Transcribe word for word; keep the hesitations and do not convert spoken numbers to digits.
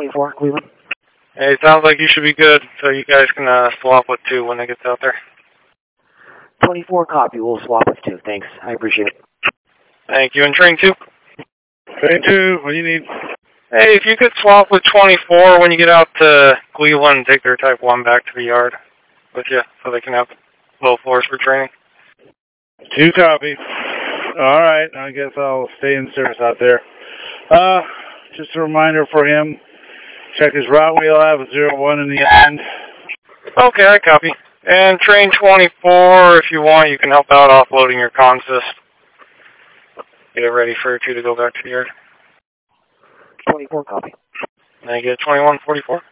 twenty-four, Cleveland. Hey, sounds like you should be good, so you guys can uh, swap with two when it gets out there. twenty-four, copy. We'll swap with two. Thanks. I appreciate it. Thank you. And train two? Train two, what do you need? Hey, if you could swap with twenty-four when you get out to Cleveland and take their Type one back to the yard with you so they can have low floors for training. Two copy. All right, I guess I'll stay in service out there. Uh, just a reminder for him, check his route wheel. I have a zero one in the end. Okay, I copy. And train twenty-four, if you want, you can help out offloading your consist. Get it ready for two to go back to the yard. twenty-four, copy. And I get twenty-one forty-four.